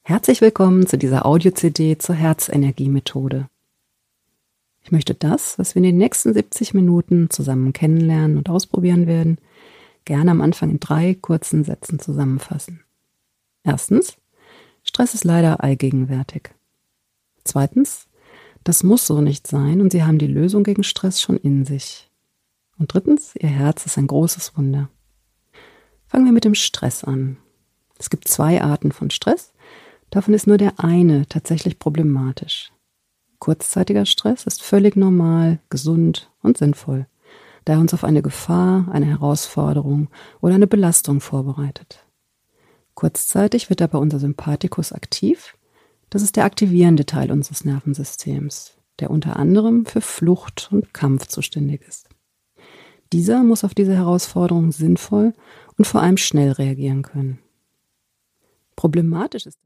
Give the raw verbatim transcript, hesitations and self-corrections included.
Herzlich willkommen zu dieser Audio-C D zur Herzenergie-Methode. Ich möchte das, was wir in den nächsten siebzig Minuten zusammen kennenlernen und ausprobieren werden, gerne am Anfang in drei kurzen Sätzen zusammenfassen. Erstens, Stress ist leider allgegenwärtig. Zweitens, das muss so nicht sein und Sie haben die Lösung gegen Stress schon in sich. Und drittens, Ihr Herz ist ein großes Wunder. Fangen wir mit dem Stress an. Es gibt zwei Arten von Stress. Davon ist nur der eine tatsächlich problematisch. Kurzzeitiger Stress ist völlig normal, gesund und sinnvoll, da er uns auf eine Gefahr, eine Herausforderung oder eine Belastung vorbereitet. Kurzzeitig wird dabei unser Sympathikus aktiv. Das ist der aktivierende Teil unseres Nervensystems, der unter anderem für Flucht und Kampf zuständig ist. Dieser muss auf diese Herausforderung sinnvoll und vor allem schnell reagieren können. Problematisch ist